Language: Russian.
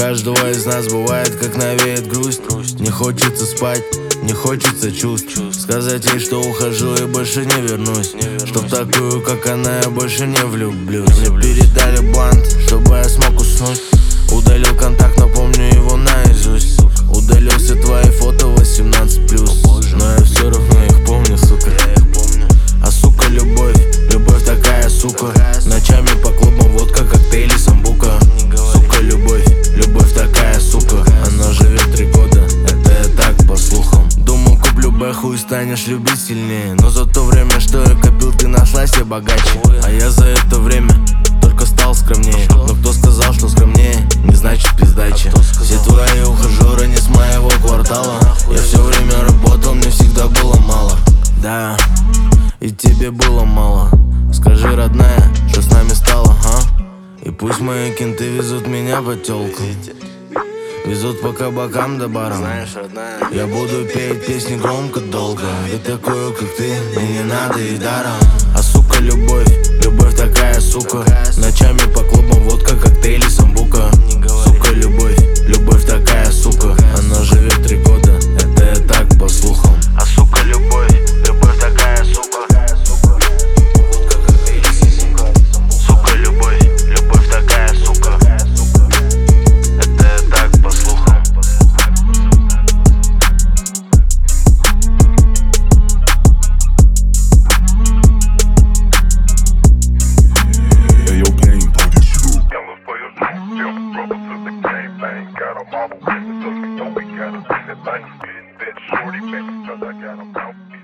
каждого из нас бывает, как навеет грусть. Не хочется спать, не хочется чувств. Сказать ей, что ухожу и больше не вернусь, чтоб такую, как она, я больше не влюблюсь. Мне передали блант, чтобы я смог уснуть. Удалил контакт, но помню его наизусть. Удалил все твои фото 18+, но я все равно их помню, сука. А сука, любовь, любовь такая, сука. Ночами по клубам водка, коктейли, самбука. Сука, любовь, любовь такая, сука. Она живет 3 года, это я так по слухам. Думал, куплю бэху и станешь любить сильнее, но за то время, что я копил, ты нашла себе богаче. А я за это время только стал скромнее. Но кто сказал, что скромнее не значит пиздача. Все твои ухажеры не с моего квартала. Я все время работал, мне всегда было мало. Да, и тебе было мало. Скажи, родная, что с нами стало, а? И пусть мои кенты везут меня по тёлкам, везут по кабакам до барам. Я буду петь песни громко, долго. Ведь такую, как ты, мне не надо и даром. А сука, любовь, любовь такая, сука. Ночами по клубам водка, коктейли, самбука. Сука, любовь, любовь такая, сука. Она живет 3 года, это я так по слухам. А сука, любовь, любовь такая, сука. Водка, коктейли, самбука. Сука, любовь, любовь такая, сука. Это я так по слухам. Got a marble, so we don't be gotta see that life. Get that shorty, baby, cause I got 'em out.